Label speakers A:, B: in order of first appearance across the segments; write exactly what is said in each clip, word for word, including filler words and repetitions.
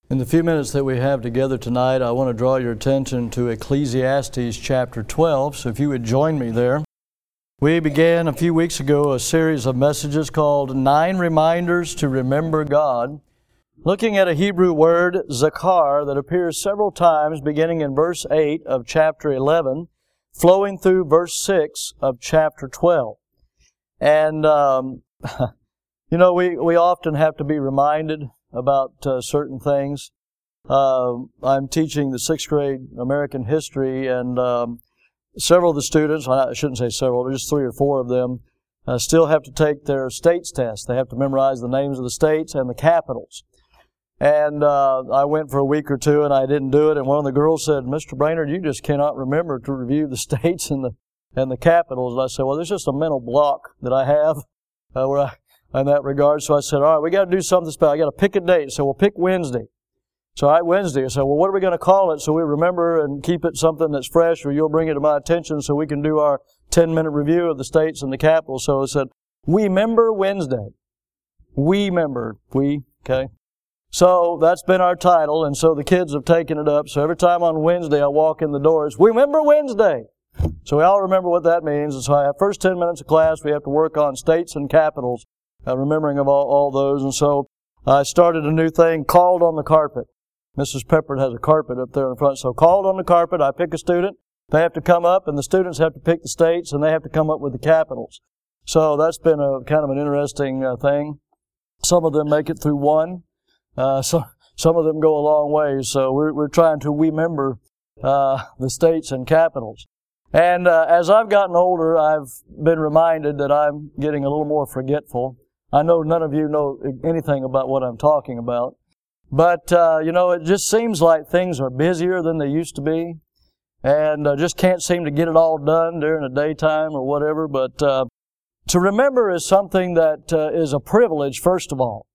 A: In the few minutes that we have together tonight, I want to draw your attention to Ecclesiastes chapter twelve, so if you would join me there. We began a few weeks ago a series of messages called Nine Reminders to Remember God, looking at a Hebrew word, zakar, that appears several times beginning in verse eight of chapter eleven, flowing through verse six of chapter twelve. And, um, you know, we, we often have to be reminded about uh, certain things. Uh, I'm teaching the sixth grade American history, and um, several of the students, I shouldn't say several, just three or four of them, uh, still have to take their states test. They have to memorize the names of the states and the capitals. And uh, I went for a week or two, and I didn't do it, and one of the girls said, "Mister Brainerd, you just cannot remember to review the states and the and the capitals." And I said, "Well, there's just a mental block that I have uh, where I in that regard." So I said, all right, we got to do something special. I got to pick a date. So we'll pick Wednesday. So all right, Wednesday. I said, well, what are we going to call it so we remember and keep it something that's fresh, or you'll bring it to my attention so we can do our ten-minute review of the states and the capital. So I said, we member Wednesday. We member. We, okay. So that's been our title, and so the kids have taken it up. So every time on Wednesday I walk in the doors, we member Wednesday. So we all remember what that means. And so I have first ten minutes of class, we have to work on states and capitals. Uh, remembering of all, all those. And so I started a new thing, called on the carpet. Missus Peppard has a carpet up there in front. So called on the carpet, I pick a student. They have to come up, and the students have to pick the states, and they have to come up with the capitals. So that's been a kind of an interesting uh, thing. Some of them make it through one. Uh, so, some of them go a long way. So we're, we're trying to remember uh, the states and capitals. And uh, as I've gotten older, I've been reminded that I'm getting a little more forgetful. I know none of you know anything about what I'm talking about. But, uh, you know, it just seems like things are busier than they used to be. And uh, just can't seem to get it all done during the daytime or whatever. But uh, to remember is something that uh, is a privilege, first of all.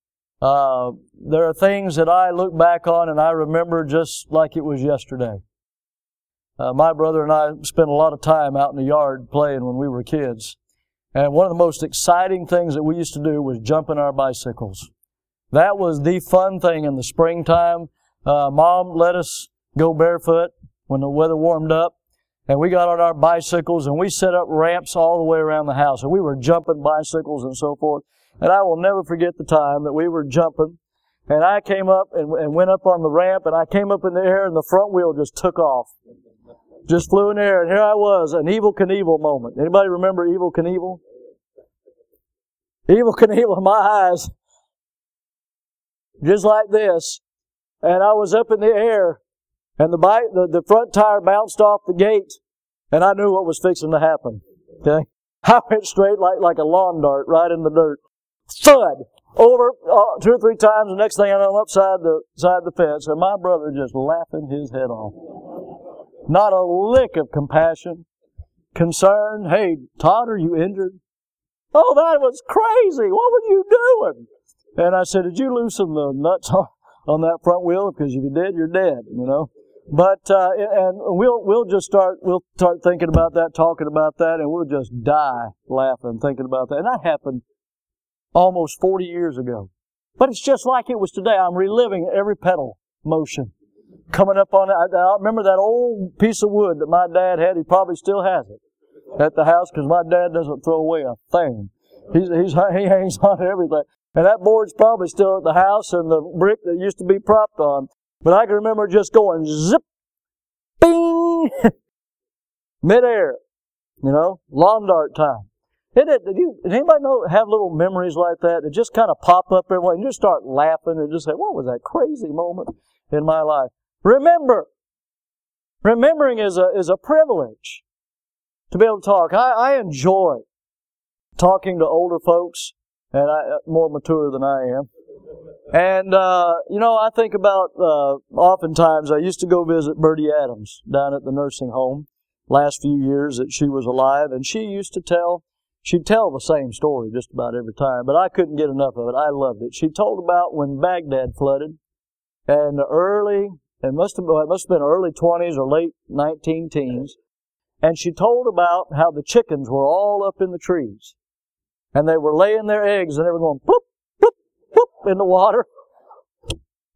A: Uh, there are things that I look back on and I remember just like it was yesterday. Uh, my brother and I spent a lot of time out in the yard playing when we were kids. And one of the most exciting things that we used to do was jump in our bicycles. That was the fun thing in the springtime. Uh, Mom let us go barefoot when the weather warmed up. And we got on our bicycles and we set up ramps all the way around the house. And we were jumping bicycles and so forth. And I will never forget the time that we were jumping. And I came up and, and went up on the ramp, and I came up in the air and the front wheel just took off. Just flew in the air, and here I was, an Evel Knievel moment. Anybody remember Evel Knievel? Evel Knievel in my eyes, just like this. And I was up in the air, and the bike, the, the front tire bounced off the gate, and I knew what was fixing to happen. Okay, I went straight like like a lawn dart right in the dirt. Thud over uh, two or three times. The next thing I know, I'm upside the side the fence, and my brother just laughing his head off. Not a lick of compassion, concern. Hey, Todd, are you injured? Oh, that was crazy. What were you doing? And I said, did you loosen the nuts on, on that front wheel? Because if you did, you're dead, you know. But, uh, and we'll, we'll just start, we'll start thinking about that, talking about that, and we'll just die laughing, thinking about that. And that happened almost forty years ago. But it's just like it was today. I'm reliving every pedal motion. Coming up on it, I, I remember that old piece of wood that my dad had. He probably still has it at the house because my dad doesn't throw away a thing. He's, he's, he hangs on to everything. And that board's probably still at the house, and the brick that used to be propped on. But I can remember just going zip, bing, midair, you know, lawn dart time. Did, it, did, you, did anybody know have little memories like that that just kind of pop up everywhere and you just start laughing and just say, what was that crazy moment in my life? Remember. Remembering is a is a privilege to be able to talk. I, I enjoy talking to older folks, and I more mature than I am. And, uh, you know, I think about, uh, oftentimes I used to go visit Bertie Adams down at the nursing home last few years that she was alive, and she used to tell, she'd tell the same story just about every time, but I couldn't get enough of it. I loved it. She told about when Baghdad flooded, and the early, it must have, it must have been early twenties or late nineteen teens, and she told about how the chickens were all up in the trees, and they were laying their eggs, and they were going bloop, bloop, bloop in the water,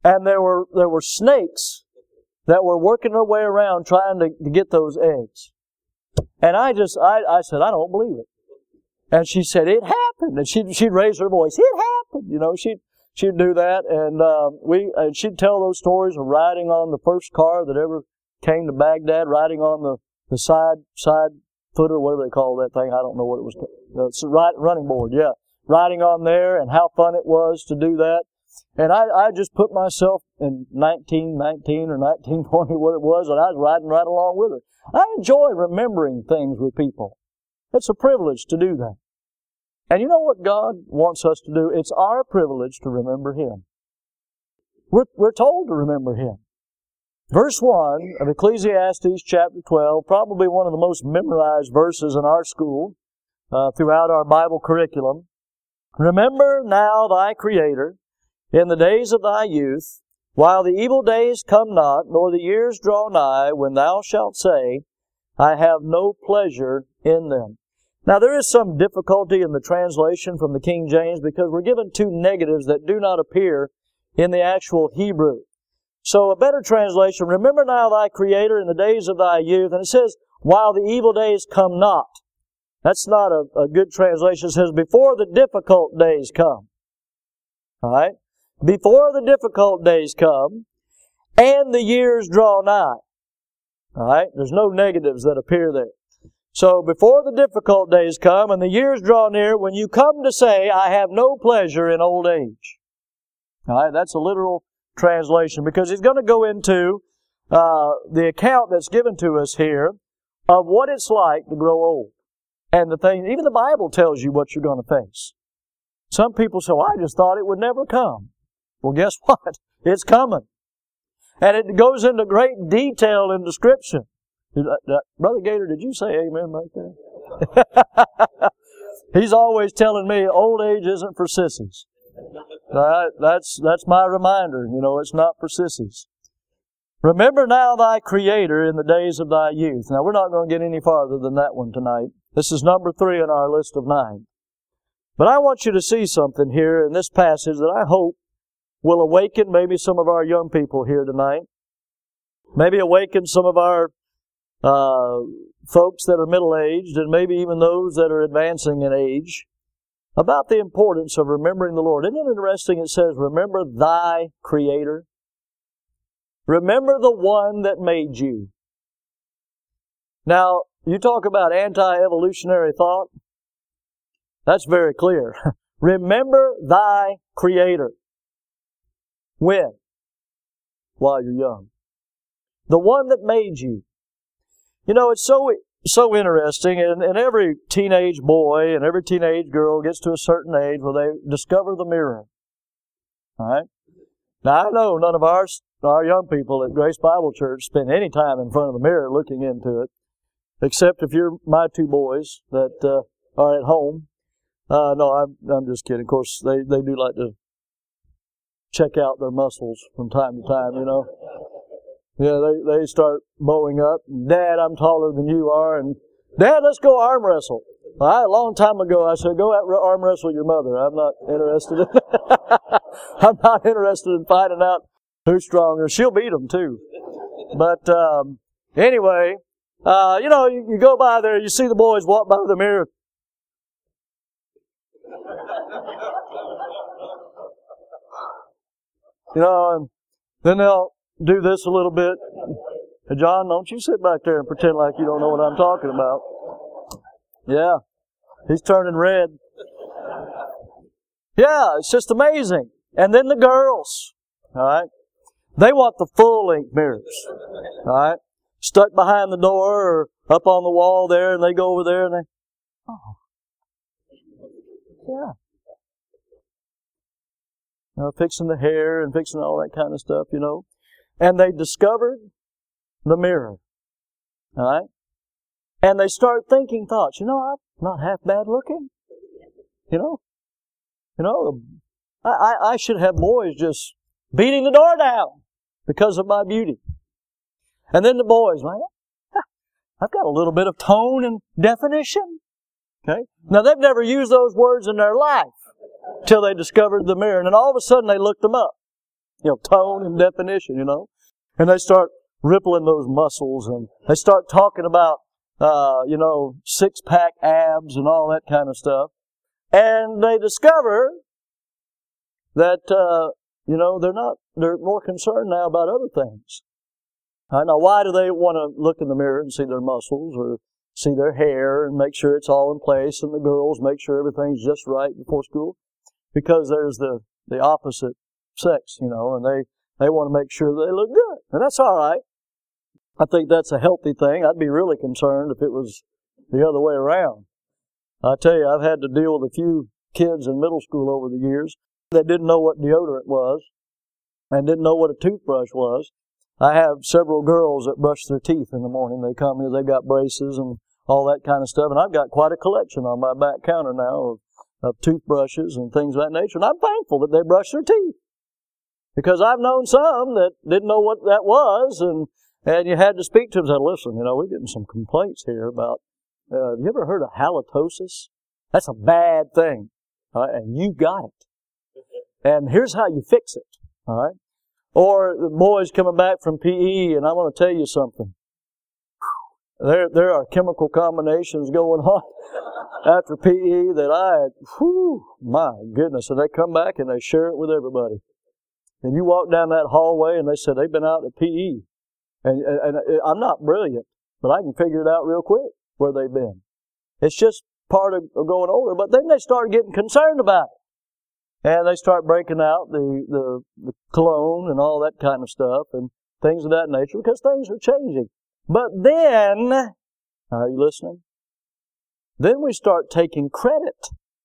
A: And there were there were snakes that were working their way around trying to, to get those eggs. And I just, I, I said, I don't believe it. And she said, it happened. And she'd, she'd raise her voice, it happened. You know, she'd, she'd do that. And, uh, we, and she'd tell those stories of riding on the first car that ever came to Baghdad, riding on the, the side, side footer, whatever they call that thing. I don't know what it was. The uh, running board, yeah. Riding on there and how fun it was to do that. And I, I just put myself in nineteen nineteen or nineteen twenty, what it was, and I was riding right along with her. I enjoy remembering things with people. It's a privilege to do that. And you know what God wants us to do? It's our privilege to remember Him. We're, we're told to remember Him. Verse one of Ecclesiastes chapter twelve, probably one of the most memorized verses in our school uh, throughout our Bible curriculum. Remember now thy Creator in the days of thy youth, while the evil days come not, nor the years draw nigh, when thou shalt say, I have no pleasure in them. Now there is some difficulty in the translation from the King James because we're given two negatives that do not appear in the actual Hebrew. So a better translation, remember now thy Creator in the days of thy youth, and it says, while the evil days come not. That's not a, a good translation. It says, before the difficult days come. All right? Before the difficult days come, and the years draw nigh. All right? There's no negatives that appear there. So, before the difficult days come, and the years draw near, when you come to say, I have no pleasure in old age. All right? That's a literal translation, because he's going to go into uh, the account that's given to us here of what it's like to grow old. And the thing, even the Bible tells you what you're going to face. Some people say, well, I just thought it would never come. Well, guess what? It's coming. And it goes into great detail and description. Brother Gator, did you say amen right there? He's always telling me old age isn't for sissies. Right? That's, that's my reminder. You know, it's not for sissies. Remember now thy Creator in the days of thy youth. Now, we're not going to get any farther than that one tonight. This is number three on our list of nine. But I want you to see something here in this passage that I hope will awaken maybe some of our young people here tonight. Maybe awaken some of our uh, folks that are middle-aged and maybe even those that are advancing in age about the importance of remembering the Lord. Isn't it interesting? It says, remember thy Creator. Remember the one that made you. Now, you talk about anti-evolutionary thought. That's very clear. Remember thy Creator. When? While you're young. The one that made you. You know, it's so so interesting, and, and every teenage boy and every teenage girl gets to a certain age where they discover the mirror. All right? Now, I know none of our, our young people at Grace Bible Church spend any time in front of the mirror looking into it, except if you're my two boys that uh, are at home. Uh, no, I'm, I'm just kidding. Of course, they, they do like to check out their muscles from time to time, you know. Yeah, they, they start bowing up. Dad, I'm taller than you are. And Dad, let's go arm wrestle. I, a long time ago, I said, go out arm wrestle your mother. I'm not interested in I'm not interested in finding out who's stronger. She'll beat them, too. But um, anyway, uh, you know, you, you go by there, you see the boys walk by the mirror. You know, and then they'll do this a little bit. Hey, John, don't you sit back there and pretend like you don't know what I'm talking about. Yeah, he's turning red. Yeah, it's just amazing. And then the girls, all right, they want the full-length mirrors, all right, stuck behind the door or up on the wall there, and they go over there and they, oh, yeah. You know, fixing the hair and fixing all that kind of stuff, you know. And they discovered the mirror. All right? And they start thinking thoughts. You know, I'm not half bad looking. You know? You know, I, I, I should have boys just beating the door down because of my beauty. And then the boys, man, I've got a little bit of tone and definition. Okay? Now, they've never used those words in their life till they discovered the mirror. And then all of a sudden they looked them up. you know, tone and definition, you know. And they start rippling those muscles, and they start talking about, uh, you know, six-pack abs and all that kind of stuff. And they discover that, uh, you know, they're not, they're more concerned now about other things. Right, now, why do they want to look in the mirror and see their muscles or see their hair and make sure it's all in place, and the girls make sure everything's just right before school? Because there's the, the opposite sex, you know, and they, they want to make sure they look good. And that's all right. I think that's a healthy thing. I'd be really concerned if it was the other way around. I tell you, I've had to deal with a few kids in middle school over the years that didn't know what deodorant was and didn't know what a toothbrush was. I have several girls that brush their teeth in the morning. They come here, they've got braces and all that kind of stuff, and I've got quite a collection on my back counter now of, of toothbrushes and things of that nature, and I'm thankful that they brush their teeth. Because I've known some that didn't know what that was, and, and you had to speak to them and say, listen, you know, we're getting some complaints here about, uh, have you ever heard of halitosis? That's a bad thing, all right? And you got it. And here's how you fix it, all right? Or the boys coming back from P E, and I want to tell you something. There, there are chemical combinations going on after P E that I, whew, my goodness, and they come back and they share it with everybody. And you walk down that hallway and they said they've been out at P E. And, and, and I'm not brilliant, but I can figure it out real quick where they've been. It's just part of growing older. But then they started getting concerned about it. And they start breaking out the, the, the cologne and all that kind of stuff and things of that nature because things are changing. But then, are you listening? Then we start taking credit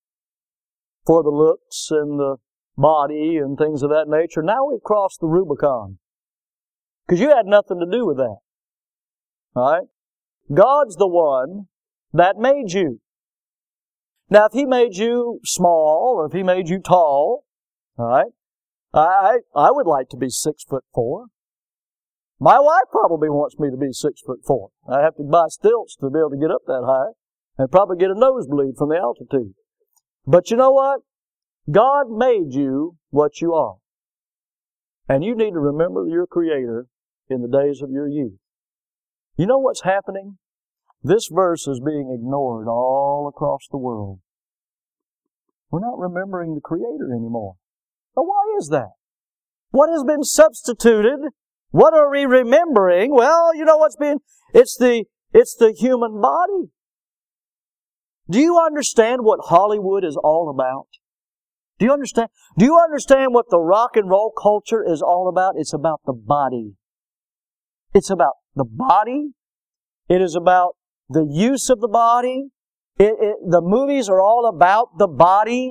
A: for the looks and the body and things of that nature. Now we've crossed the Rubicon. Because you had nothing to do with that. All right? God's the one that made you. Now, if He made you small or if He made you tall, all right, I, I would like to be six foot four. My wife probably wants me to be six foot four. I have to buy stilts to be able to get up that high and probably get a nosebleed from the altitude. But you know what? God made you what you are. And you need to remember your Creator in the days of your youth. You know what's happening? This verse is being ignored all across the world. We're not remembering the Creator anymore. Now, why is that? What has been substituted? What are we remembering? Well, you know what's been, it's the, it's the human body. Do you understand what Hollywood is all about? Do you understand? Do you understand what the rock and roll culture is all about? It's about the body. It's about the body. It is about the use of the body. It, it, the movies are all about the body.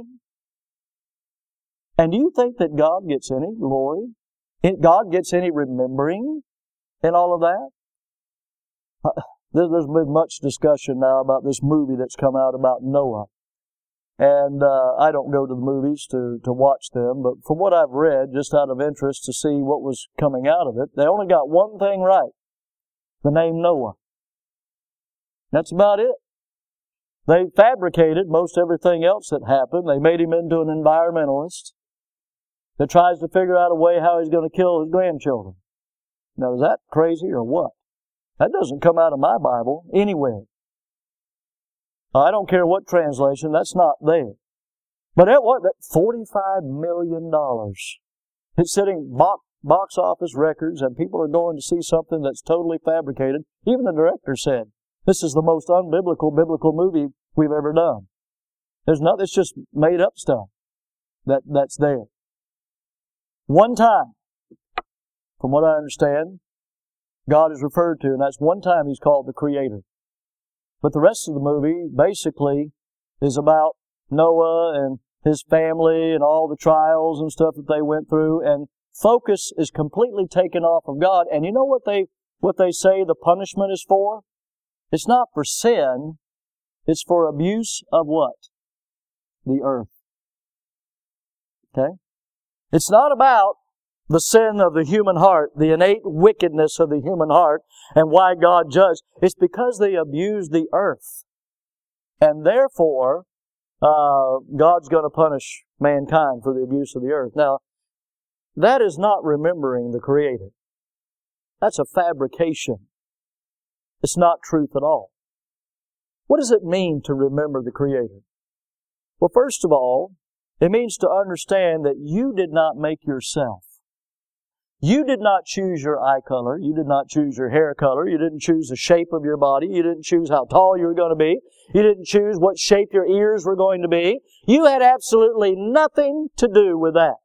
A: And do you think that God gets any glory? God gets any remembering in all of that? Uh, there, there's been much discussion now about this movie that's come out about Noah. And uh, I don't go to the movies to, to watch them, but from what I've read, just out of interest to see what was coming out of it, they only got one thing right. The name Noah. That's about it. They fabricated most everything else that happened. They made him into an environmentalist that tries to figure out a way how he's going to kill his grandchildren. Now, is that crazy or what? That doesn't come out of my Bible anywhere. I don't care what translation, that's not there. But at what? That forty-five million dollars. It's sitting box, box office records, and people are going to see something that's totally fabricated. Even the director said, this is the most unbiblical biblical movie we've ever done. There's nothing, it's just made up stuff that, that's there. One time, from what I understand, God is referred to, and that's one time He's called the Creator. But the rest of the movie basically is about Noah and his family and all the trials and stuff that they went through, and focus is completely taken off of God. And you know what they what they say the punishment is for? It's not for sin, it's for abuse of what? The earth. Okay? It's not about the sin of the human heart, the innate wickedness of the human heart, and why God judged. It's because they abused the earth. And therefore, uh, God's going to punish mankind for the abuse of the earth. Now, that is not remembering the Creator. That's a fabrication. It's not truth at all. What does it mean to remember the Creator? Well, first of all, it means to understand that you did not make yourself. You did not choose your eye color. You did not choose your hair color. You didn't choose the shape of your body. You didn't choose how tall you were going to be. You didn't choose what shape your ears were going to be. You had absolutely nothing to do with that.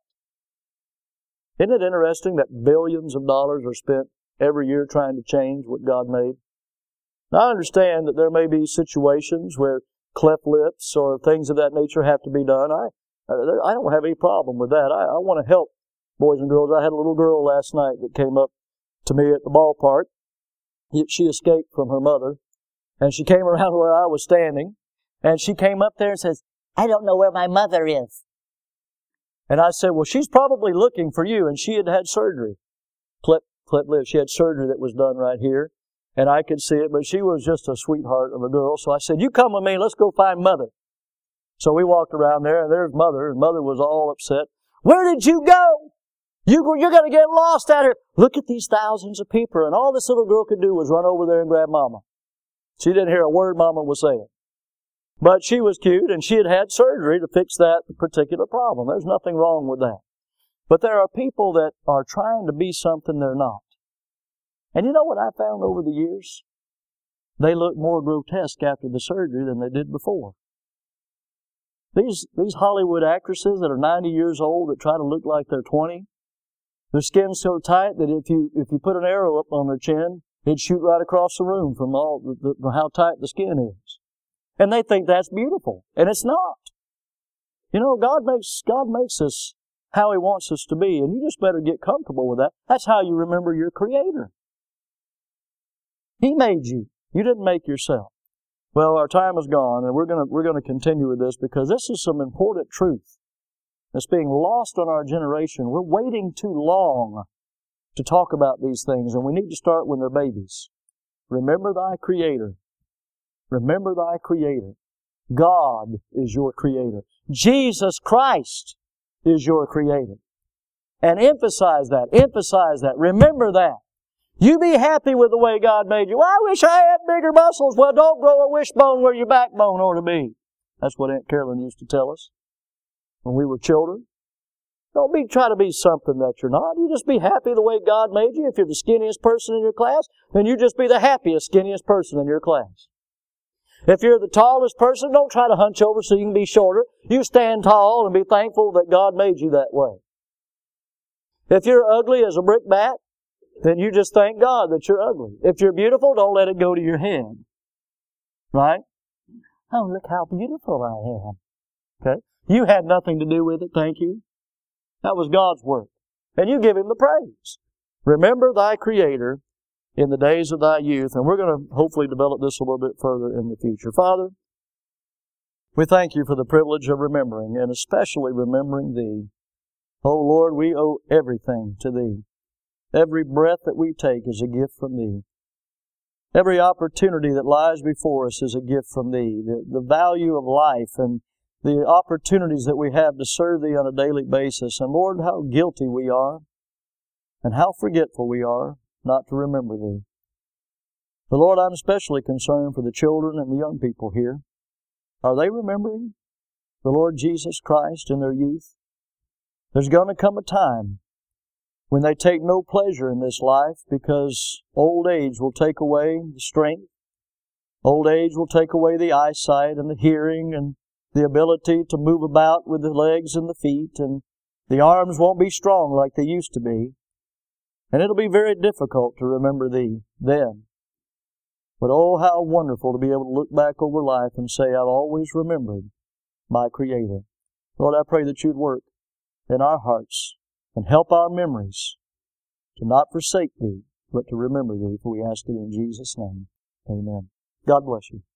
A: Isn't it interesting that billions of dollars are spent every year trying to change what God made? Now, I understand that there may be situations where cleft lips or things of that nature have to be done. I I don't have any problem with that. I, I want to help boys and girls. I had a little girl last night that came up to me at the ballpark. She escaped from her mother, and she came around where I was standing, and she came up there and says, "I don't know where my mother is." And I said, "Well, she's probably looking for you," and she had had surgery. Cleft, cleft lip. She had surgery that was done right here, and I could see it, but she was just a sweetheart of a girl. So I said, "You come with me, let's go find Mother." So we walked around there, and there's Mother, and Mother was all upset. "Where did you go? You, you're going to get lost out here. Look at these thousands of people." And all this little girl could do was run over there and grab Mama. She didn't hear a word Mama was saying. But she was cute, and she had had surgery to fix that particular problem. There's nothing wrong with that. But there are people that are trying to be something they're not. And you know what I found over the years? They look more grotesque after the surgery than they did before. These, these Hollywood actresses that are ninety years old that try to look like they're twenty, their skin's so tight that if you if you put an arrow up on their chin, it'd shoot right across the room from all the, the, how tight the skin is. And they think that's beautiful. And it's not. You know, God makes God makes us how He wants us to be, and you just better get comfortable with that. That's how you remember your Creator. He made you. You didn't make yourself. Well, our time is gone, and we're going to we're going to continue with this because this is some important truth that's being lost on our generation. We're waiting too long to talk about these things, and we need to start when they're babies. Remember thy Creator. Remember thy Creator. God is your Creator. Jesus Christ is your Creator. And emphasize that. Emphasize that. Remember that. You be happy with the way God made you. Well, I wish I had bigger muscles. Well, don't grow a wishbone where your backbone ought to be. That's what Aunt Carolyn used to tell us when we were children. Don't be try to be something that you're not. You just be happy the way God made you. If you're the skinniest person in your class, then you just be the happiest, skinniest person in your class. If you're the tallest person, don't try to hunch over so you can be shorter. You stand tall and be thankful that God made you that way. If you're ugly as a brick bat, then you just thank God that you're ugly. If you're beautiful, don't let it go to your head. Right? Oh, look how beautiful I am. Okay? You had nothing to do with it, thank you. That was God's work. And you give Him the praise. Remember thy Creator in the days of thy youth. And we're going to hopefully develop this a little bit further in the future. Father, we thank you for the privilege of remembering, and especially remembering Thee. Oh Lord, we owe everything to Thee. Every breath that we take is a gift from Thee. Every opportunity that lies before us is a gift from Thee. The, the value of life and the opportunities that we have to serve Thee on a daily basis. And Lord, how guilty we are and how forgetful we are not to remember Thee. But Lord, I'm especially concerned for the children and the young people here. Are they remembering the Lord Jesus Christ in their youth? There's going to come a time when they take no pleasure in this life because old age will take away the strength. Old age will take away the eyesight and the hearing and the ability to move about with the legs and the feet, and the arms won't be strong like they used to be. And it'll be very difficult to remember Thee then. But oh, how wonderful to be able to look back over life and say, I've always remembered my Creator. Lord, I pray that You'd work in our hearts and help our memories to not forsake Thee, but to remember Thee, for we ask it in Jesus' name. Amen. God bless you.